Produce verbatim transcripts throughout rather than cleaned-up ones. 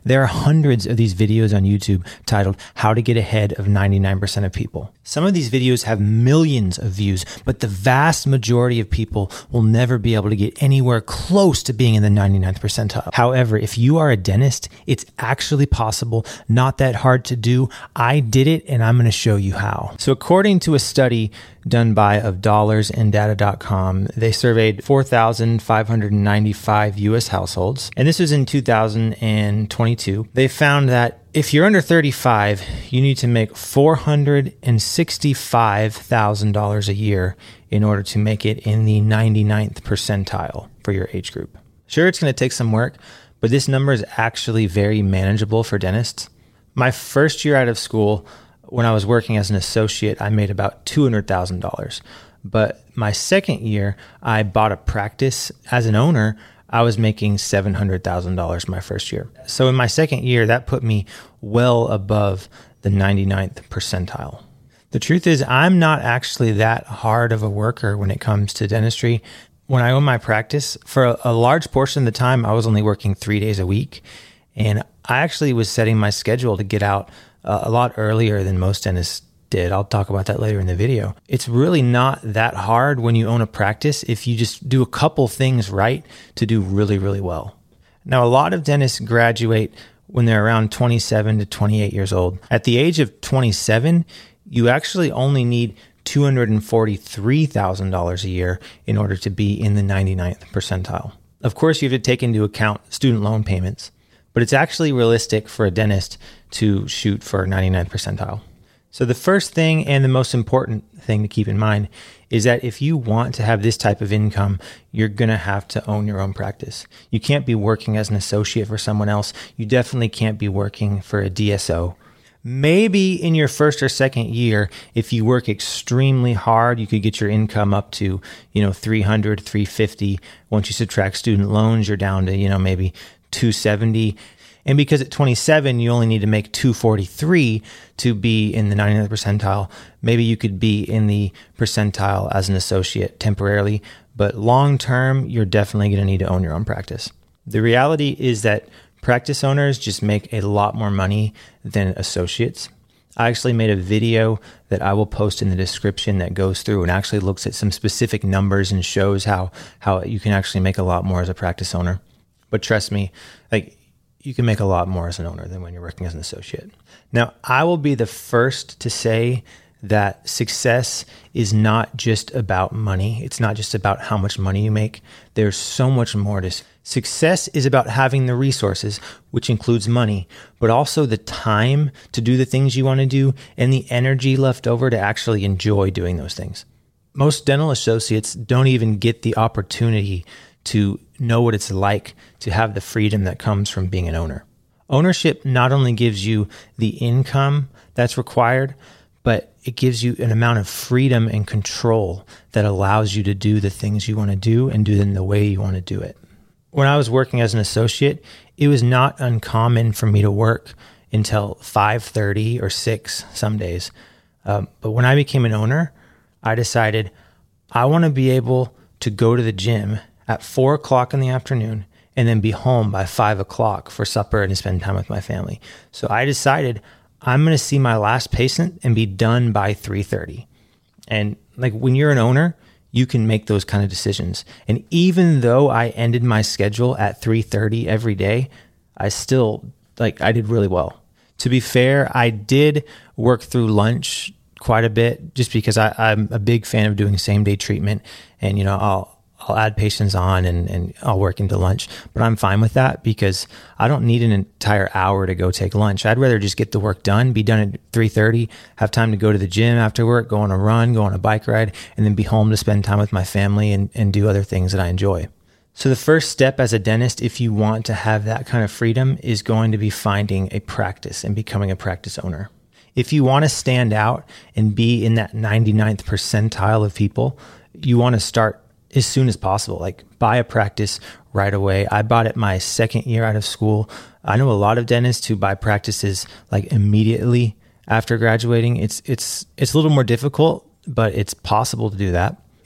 There are hundreds of these videos on YouTube titled How to Get Ahead of ninety-nine percent of People. Some of these videos have millions of views, but the vast majority of people will never be able to get anywhere close to being in the ninety-ninth percentile. However, if you are a dentist, it's actually possible, not that hard to do. I did it, and I'm going to show you how. So according to a study done by of dollars and data dot com, they surveyed four thousand five hundred ninety-five U S households, and this was in two thousand twenty-two. They found that if you're under thirty-five, you need to make four hundred sixty-five thousand dollars a year in order to make it in the ninety-ninth percentile for your age group. Sure, it's going to take some work, but this number is actually very manageable for dentists. My first year out of school, when I was working as an associate, I made about two hundred thousand dollars. But my second year, I bought a practice as an owner. I was making seven hundred thousand dollars my first year. So in my second year, that put me well above the ninety-ninth percentile. The truth is, I'm not actually that hard of a worker when it comes to dentistry. When I owned my practice, for a, a large portion of the time, I was only working three days a week. And I actually was setting my schedule to get out uh, a lot earlier than most dentists did. I'll talk about that later in the video. It's really not that hard when you own a practice if you just do a couple things right to do really, really well. Now, a lot of dentists graduate when they're around twenty-seven to twenty-eight years old. At the age of twenty-seven, you actually only need two hundred forty-three thousand dollars a year in order to be in the ninety-ninth percentile. Of course, you have to take into account student loan payments, but it's actually realistic for a dentist to shoot for ninety-ninth percentile. So the first thing and the most important thing to keep in mind is that if you want to have this type of income, you're going to have to own your own practice. You can't be working as an associate for someone else. You definitely can't be working for a D S O. Maybe in your first or second year, if you work extremely hard, you could get your income up to, you know, three hundred, three fifty. Once you subtract student loans, you're down to, you know, maybe two seventy. And because at twenty-seven, you only need to make two forty-three to be in the ninety-ninth percentile, maybe you could be in the percentile as an associate temporarily, but long term, you're definitely going to need to own your own practice. The reality is that practice owners just make a lot more money than associates. I actually made a video that I will post in the description that goes through and actually looks at some specific numbers and shows how, how you can actually make a lot more as a practice owner. But trust me, like, you can make a lot more as an owner than when you're working as an associate. Now, I will be the first to say that success is not just about money. It's not just about how much money you make. There's so much more to success is about having the resources, which includes money, but also the time to do the things you want to do and the energy left over to actually enjoy doing those things. Most dental associates don't even get the opportunity to know what it's like to have the freedom that comes from being an owner. Ownership not only gives you the income that's required, but it gives you an amount of freedom and control that allows you to do the things you want to do and do them the way you want to do it. When I was working as an associate, it was not uncommon for me to work until five thirty or six some days. Um, but when I became an owner, I decided I want to be able to go to the gym at four o'clock in the afternoon and then be home by five o'clock for supper and to spend time with my family. So I decided I'm going to see my last patient and be done by three thirty. And like when you're an owner, you can make those kind of decisions. And even though I ended my schedule at three thirty every day, I still, like, I did really well. To be fair, I did work through lunch quite a bit just because I, I'm a big fan of doing same day treatment. And, you know, I'll, I'll add patients on and, and I'll work into lunch, but I'm fine with that because I don't need an entire hour to go take lunch. I'd rather just get the work done, be done at three thirty, have time to go to the gym after work, go on a run, go on a bike ride, and then be home to spend time with my family and, and do other things that I enjoy. So the first step as a dentist, if you want to have that kind of freedom, is going to be finding a practice and becoming a practice owner. If you want to stand out and be in that ninety-ninth percentile of people, you want to start as soon as possible, like buy a practice right away. I bought it my second year out of school. I know a lot of dentists who buy practices like immediately after graduating. It's it's it's a little more difficult, but it's possible to do that.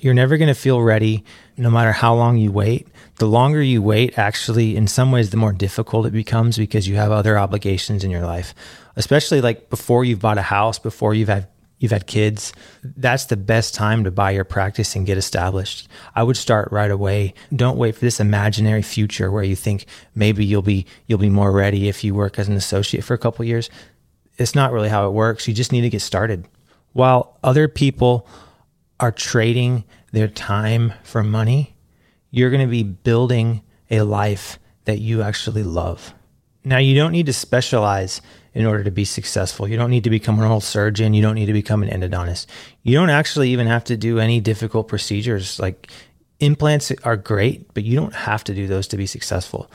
You're never going to feel ready no matter how long you wait. The longer you wait, actually, in some ways, the more difficult it becomes because you have other obligations in your life, especially like before you've bought a house, before you've had you've had kids. That's the best time to buy your practice and get established. I would start right away. Don't wait for this imaginary future where you think maybe you'll be you'll be more ready if you work as an associate for a couple of years. It's not really how it works. You just need to get started. While other people are trading their time for money, you're going to be building a life that you actually love. Now, you don't need to specialize in order to be successful. You don't need to become an oral surgeon. You don't need to become an endodontist. You don't actually even have to do any difficult procedures. Like, implants are great, but you don't have to do those to be successful.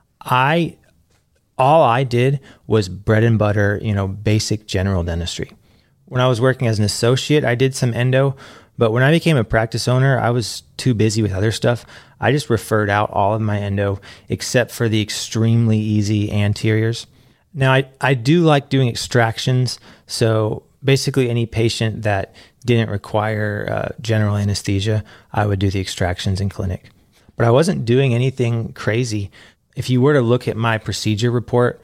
I, all I did was bread and butter, you know, basic general dentistry. When I was working as an associate, I did some endo, but when I became a practice owner, I was too busy with other stuff. I just referred out all of my endo except for the extremely easy anteriors. Now, I, I do like doing extractions. So basically any patient that didn't require uh, general anesthesia, I would do the extractions in clinic. But I wasn't doing anything crazy. If you were to look at my procedure report,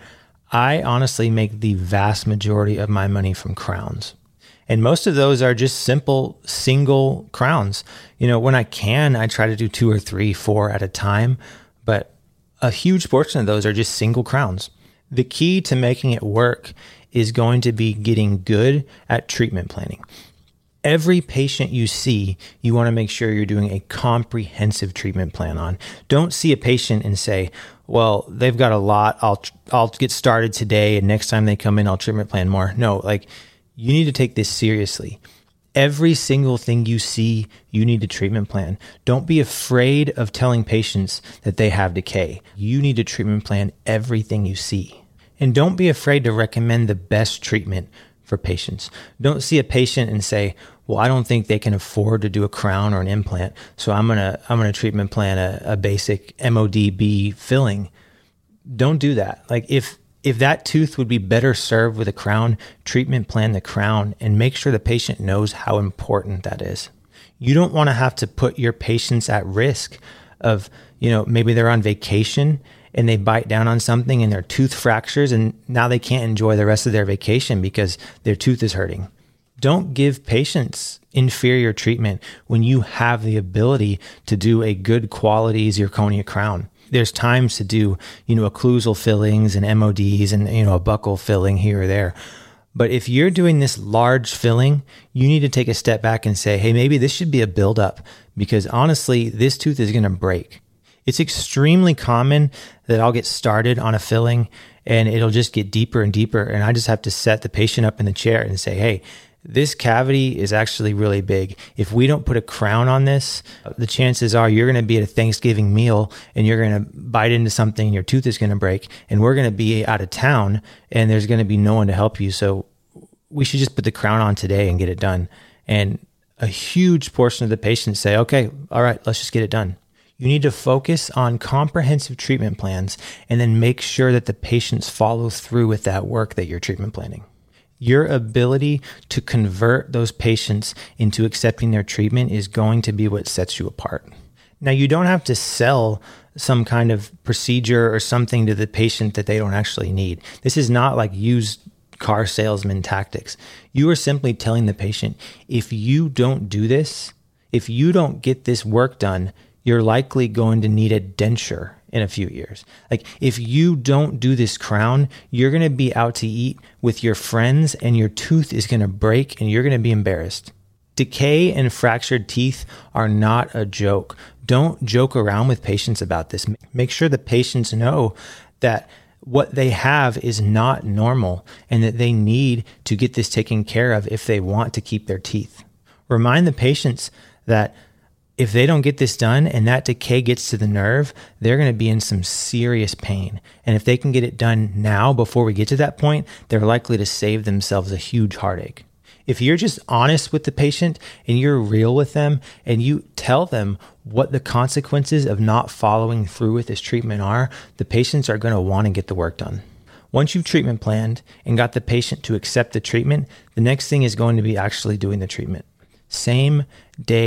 I honestly make the vast majority of my money from crowns. And most of those are just simple single crowns. You know, when I can, I try to do two or three, four at a time, but a huge portion of those are just single crowns. The key to making it work is going to be getting good at treatment planning. Every patient you see, you want to make sure you're doing a comprehensive treatment plan on. Don't see a patient and say, well, they've got a lot. I'll, I'll get started today, and next time they come in, I'll treatment plan more. No, like, you need to take this seriously. Every single thing you see, you need to treatment plan. Don't be afraid of telling patients that they have decay. You need to treatment plan everything you see. And don't be afraid to recommend the best treatment for patients. Don't see a patient and say, well, I don't think they can afford to do a crown or an implant, so I'm gonna I'm gonna treatment plan a, a basic M O D B filling. Don't do that. Like, if If that tooth would be better served with a crown, treatment plan the crown and make sure the patient knows how important that is. You don't want to have to put your patients at risk of, you know, maybe they're on vacation and they bite down on something and their tooth fractures and now they can't enjoy the rest of their vacation because their tooth is hurting. Don't give patients inferior treatment when you have the ability to do a good quality zirconia crown. There's times to do, you know, occlusal fillings and M O Ds and, you know, a buccal filling here or there. But if you're doing this large filling, you need to take a step back and say, hey, maybe this should be a buildup because honestly, this tooth is going to break. It's extremely common that I'll get started on a filling and it'll just get deeper and deeper. And I just have to set the patient up in the chair and say, hey, this cavity is actually really big. If we don't put a crown on this, the chances are you're going to be at a Thanksgiving meal and you're going to bite into something and your tooth is going to break and we're going to be out of town and there's going to be no one to help you. So we should just put the crown on today and get it done. And a huge portion of the patients say, okay, all right, let's just get it done. You need to focus on comprehensive treatment plans and then make sure that the patients follow through with that work that you're treatment planning. Your ability to convert those patients into accepting their treatment is going to be what sets you apart. Now, you don't have to sell some kind of procedure or something to the patient that they don't actually need. This is not like used car salesman tactics. You are simply telling the patient, if you don't do this, if you don't get this work done, you're likely going to need a denture in a few years. Like, if you don't do this crown, you're going to be out to eat with your friends and your tooth is going to break and you're going to be embarrassed. Decay and fractured teeth are not a joke. Don't joke around with patients about this. Make sure the patients know that what they have is not normal and that they need to get this taken care of if they want to keep their teeth. Remind the patients that if they don't get this done and that decay gets to the nerve, they're going to be in some serious pain. And if they can get it done now before we get to that point, they're likely to save themselves a huge heartache. If you're just honest with the patient and you're real with them and you tell them what the consequences of not following through with this treatment are, the patients are going to want to get the work done. Once you've treatment planned and got the patient to accept the treatment, the next thing is going to be actually doing the treatment. Same day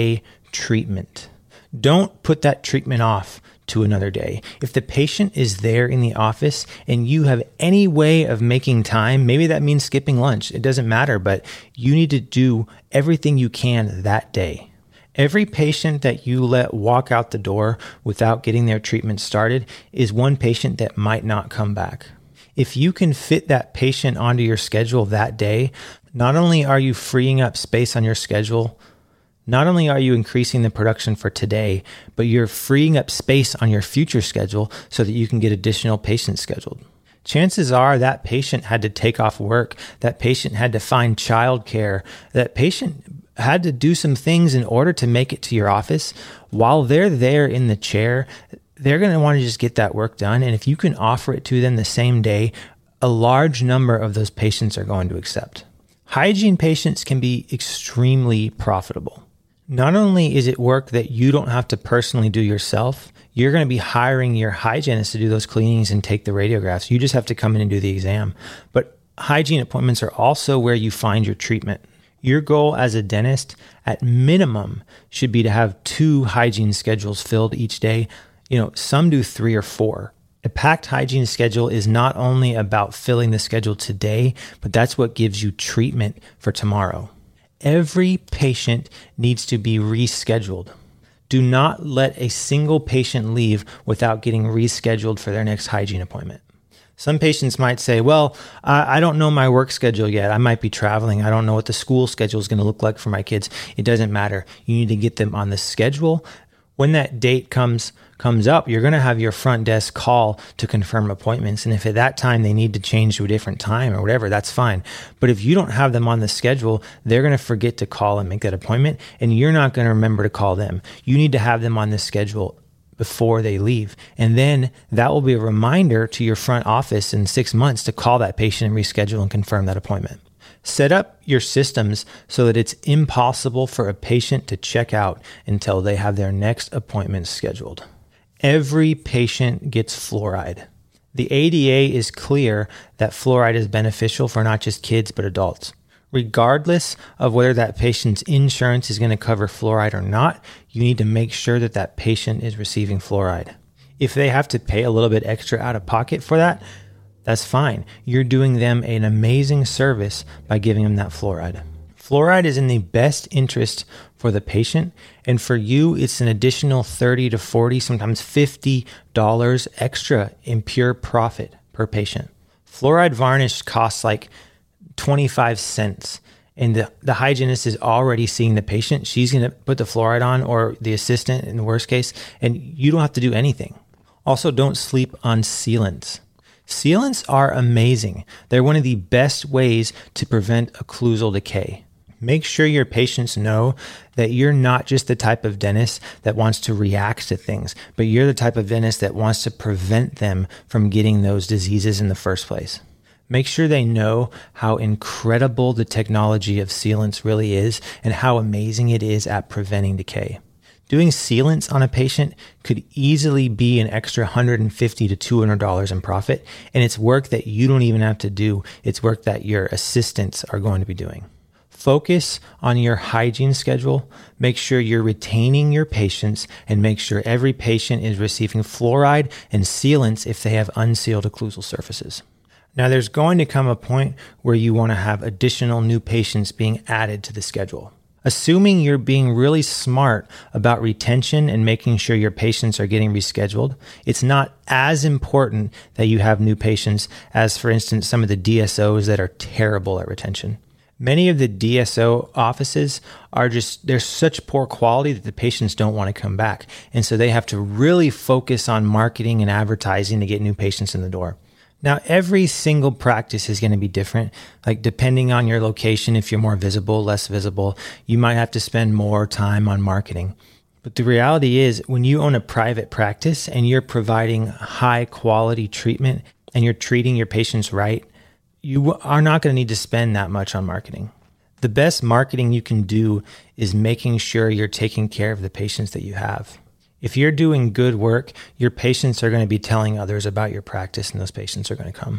treatment. Don't put that treatment off to another day. If the patient is there in the office and you have any way of making time, maybe that means skipping lunch. It doesn't matter, but you need to do everything you can that day. Every patient that you let walk out the door without getting their treatment started is one patient that might not come back. If you can fit that patient onto your schedule that day, not only are you freeing up space on your schedule, not only are you increasing the production for today, but you're freeing up space on your future schedule so that you can get additional patients scheduled. Chances are that patient had to take off work, that patient had to find childcare, that patient had to do some things in order to make it to your office. While they're there in the chair, they're going to want to just get that work done. And if you can offer it to them the same day, a large number of those patients are going to accept. Hygiene patients can be extremely profitable. Not only is it work that you don't have to personally do yourself, you're going to be hiring your hygienist to do those cleanings and take the radiographs. You just have to come in and do the exam. But hygiene appointments are also where you find your treatment. Your goal as a dentist, at minimum, should be to have two hygiene schedules filled each day. You know, some do three or four. A packed hygiene schedule is not only about filling the schedule today, but that's what gives you treatment for tomorrow. Every patient needs to be rescheduled. Do not let a single patient leave without getting rescheduled for their next hygiene appointment. Some patients might say, well, I don't know my work schedule yet. I might be traveling. I don't know what the school schedule is going to look like for my kids. It doesn't matter. You need to get them on the schedule. When that date comes comes up, you're going to have your front desk call to confirm appointments. And if at that time they need to change to a different time or whatever, that's fine. But if you don't have them on the schedule, they're going to forget to call and make that appointment, and you're not going to remember to call them. You need to have them on the schedule before they leave. And then that will be a reminder to your front office in six months to call that patient and reschedule and confirm that appointment. Set up your systems so that it's impossible for a patient to check out until they have their next appointment scheduled. Every patient gets fluoride. The A D A is clear that fluoride is beneficial for not just kids, but adults. Regardless of whether that patient's insurance is going to cover fluoride or not, you need to make sure that that patient is receiving fluoride. If they have to pay a little bit extra out of pocket for that, that's fine. You're doing them an amazing service by giving them that fluoride. Fluoride is in the best interest for the patient, and for you, it's an additional thirty to forty, sometimes fifty dollars extra in pure profit per patient. Fluoride varnish costs like twenty-five cents, and the, the hygienist is already seeing the patient. She's going to put the fluoride on, or the assistant in the worst case, and you don't have to do anything. Also, don't sleep on sealants. Sealants are amazing. They're one of the best ways to prevent occlusal decay. Make sure your patients know that you're not just the type of dentist that wants to react to things, but you're the type of dentist that wants to prevent them from getting those diseases in the first place. Make sure they know how incredible the technology of sealants really is and how amazing it is at preventing decay. Doing sealants on a patient could easily be an extra one hundred fifty dollars to two hundred dollars in profit, and it's work that you don't even have to do. It's work that your assistants are going to be doing. Focus on your hygiene schedule. Make sure you're retaining your patients, and make sure every patient is receiving fluoride and sealants if they have unsealed occlusal surfaces. Now, there's going to come a point where you want to have additional new patients being added to the schedule. Assuming you're being really smart about retention and making sure your patients are getting rescheduled, it's not as important that you have new patients as, for instance, some of the D S Os that are terrible at retention. Many of the D S O offices are just, they're such poor quality that the patients don't want to come back. And so they have to really focus on marketing and advertising to get new patients in the door. Now, every single practice is going to be different. Like, depending on your location, if you're more visible, less visible, you might have to spend more time on marketing. But the reality is, when you own a private practice and you're providing high quality treatment and you're treating your patients right, you are not going to need to spend that much on marketing. The best marketing you can do is making sure you're taking care of the patients that you have. If you're doing good work, your patients are going to be telling others about your practice, and those patients are going to come.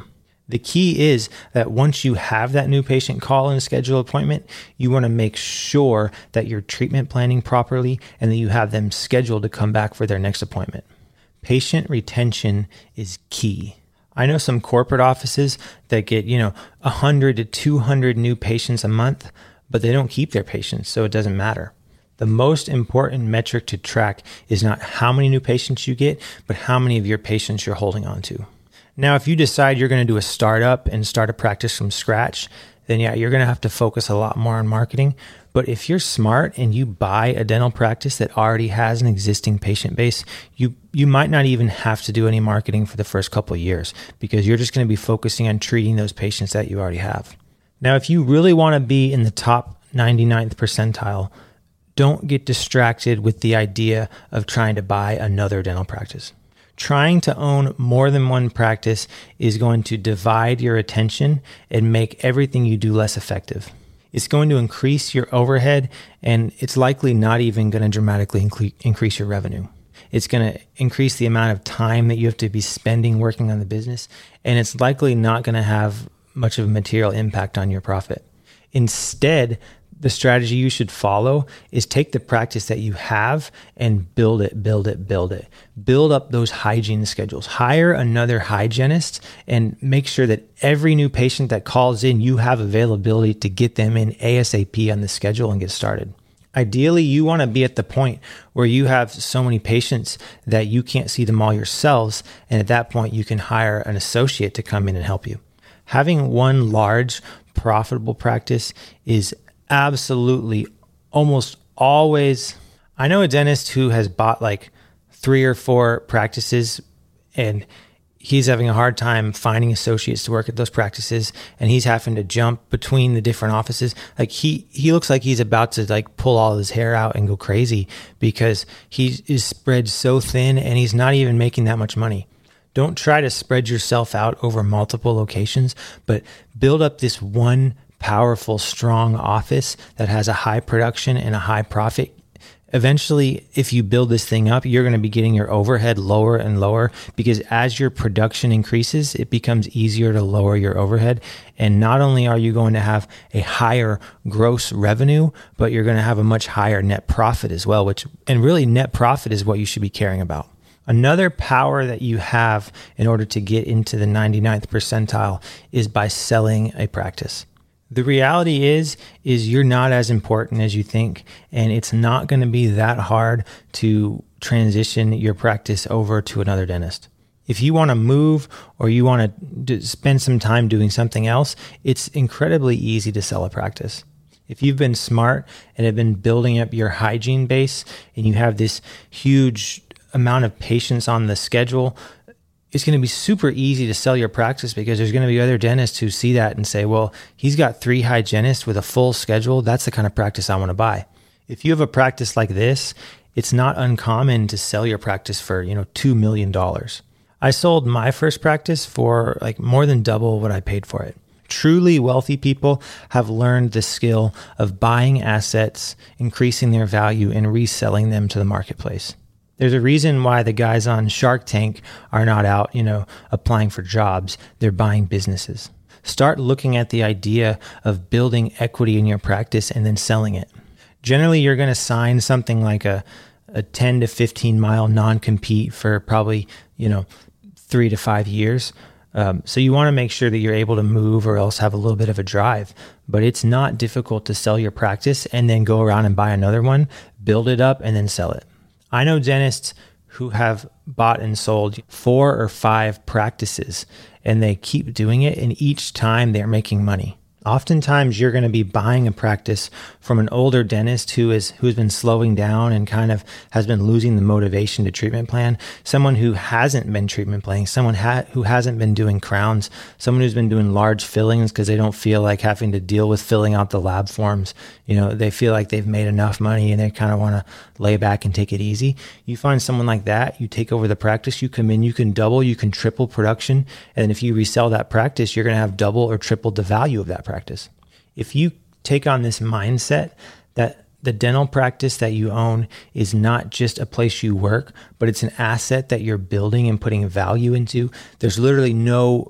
The key is that once you have that new patient call and schedule appointment, you want to make sure that you're treatment planning properly and that you have them scheduled to come back for their next appointment. Patient retention is key. I know some corporate offices that get, you know, one hundred to two hundred new patients a month, but they don't keep their patients, so it doesn't matter. The most important metric to track is not how many new patients you get, but how many of your patients you're holding on to. Now, if you decide you're going to do a startup and start a practice from scratch, then yeah, you're going to have to focus a lot more on marketing. But if you're smart and you buy a dental practice that already has an existing patient base, you you might not even have to do any marketing for the first couple of years because you're just going to be focusing on treating those patients that you already have. Now, if you really want to be in the top ninety-ninth percentile, don't get distracted with the idea of trying to buy another dental practice. Trying to own more than one practice is going to divide your attention and make everything you do less effective. It's going to increase your overhead, and it's likely not even going to dramatically inc- increase your revenue. It's going to increase the amount of time that you have to be spending working on the business, and it's likely not going to have much of a material impact on your profit. Instead, the strategy you should follow is take the practice that you have and build it, build it, build it. Build up those hygiene schedules. Hire another hygienist and make sure that every new patient that calls in, you have availability to get them in ASAP on the schedule and get started. Ideally, you want to be at the point where you have so many patients that you can't see them all yourselves. And at that point, you can hire an associate to come in and help you. Having one large, profitable practice is absolutely almost always. I know a dentist who has bought like three or four practices and he's having a hard time finding associates to work at those practices, and he's having to jump between the different offices. Like he, he looks like he's about to like pull all his hair out and go crazy because he is spread so thin and he's not even making that much money. Don't try to spread yourself out over multiple locations, but build up this one powerful, strong office that has a high production and a high profit. Eventually, if you build this thing up, you're going to be getting your overhead lower and lower because as your production increases, it becomes easier to lower your overhead. And not only are you going to have a higher gross revenue, but you're going to have a much higher net profit as well, which, and really net profit is what you should be caring about. Another power that you have in order to get into the ninety-ninth percentile is by selling a practice. The reality is, is you're not as important as you think, and it's not going to be that hard to transition your practice over to another dentist. If you want to move or you want to spend some time doing something else, it's incredibly easy to sell a practice. If you've been smart and have been building up your hygiene base and you have this huge amount of patients on the schedule, it's going to be super easy to sell your practice because there's going to be other dentists who see that and say, well, he's got three hygienists with a full schedule. That's the kind of practice I want to buy. If you have a practice like this, it's not uncommon to sell your practice for, you know, two million dollars. I sold my first practice for like more than double what I paid for it. Truly wealthy people have learned the skill of buying assets, increasing their value, and reselling them to the marketplace. There's a reason why the guys on Shark Tank are not out, you know, applying for jobs. They're buying businesses. Start looking at the idea of building equity in your practice and then selling it. Generally, you're going to sign something like a, a ten to fifteen mile non-compete for probably, you know, three to five years. Um, so you want to make sure that you're able to move or else have a little bit of a drive. But it's not difficult to sell your practice and then go around and buy another one, build it up, and then sell it. I know dentists who have bought and sold four or five practices, and they keep doing it, and each time they're making money. Oftentimes, you're going to be buying a practice from an older dentist who is who's been slowing down and kind of has been losing the motivation to treatment plan. Someone who hasn't been treatment planning, someone ha- who hasn't been doing crowns, someone who's been doing large fillings because they don't feel like having to deal with filling out the lab forms. You know, they feel like they've made enough money and they kind of want to lay back and take it easy. You find someone like that, you take over the practice, you come in, you can double, you can triple production, and if you resell that practice, you're going to have double or triple the value of that practice. practice. If you take on this mindset that the dental practice that you own is not just a place you work, but it's an asset that you're building and putting value into, there's literally no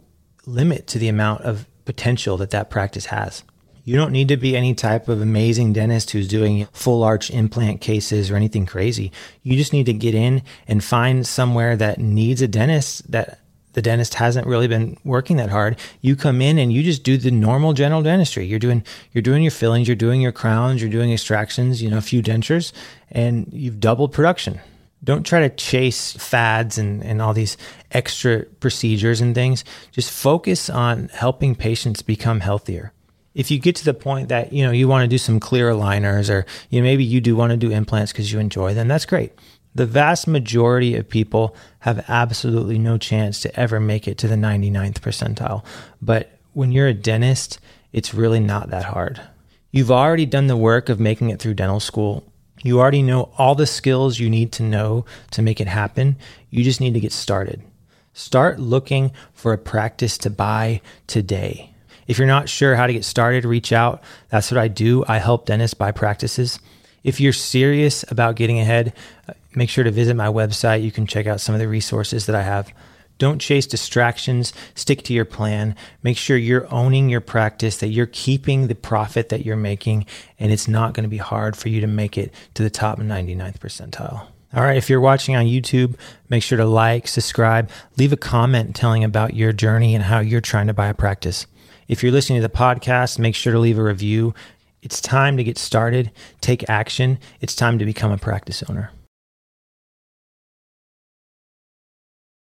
limit to the amount of potential that that practice has. You don't need to be any type of amazing dentist who's doing full arch implant cases or anything crazy. You just need to get in and find somewhere that needs a dentist that the dentist hasn't really been working that hard. You come in and you just do the normal general dentistry. You're doing you're doing your fillings, you're doing your crowns, you're doing extractions, you know, a few dentures, and you've doubled production. Don't try to chase fads and, and all these extra procedures and things. Just focus on helping patients become healthier. If you get to the point that, you know, you want to do some clear aligners, or you know, maybe you do want to do implants because you enjoy them, that's great. The vast majority of people have absolutely no chance to ever make it to the ninety-ninth percentile. But when you're a dentist, it's really not that hard. You've already done the work of making it through dental school. You already know all the skills you need to know to make it happen. You just need to get started. Start looking for a practice to buy today. If you're not sure how to get started, reach out. That's what I do. I help dentists buy practices. If you're serious about getting ahead, make sure to visit my website. You can check out some of the resources that I have. Don't chase distractions. Stick to your plan. Make sure you're owning your practice, that you're keeping the profit that you're making, and it's not going to be hard for you to make it to the top ninety-ninth percentile. All right, if you're watching on YouTube, make sure to like, subscribe, leave a comment telling about your journey and how you're trying to buy a practice. If you're listening to the podcast, make sure to leave a review. It's time to get started. Take action. It's time to become a practice owner.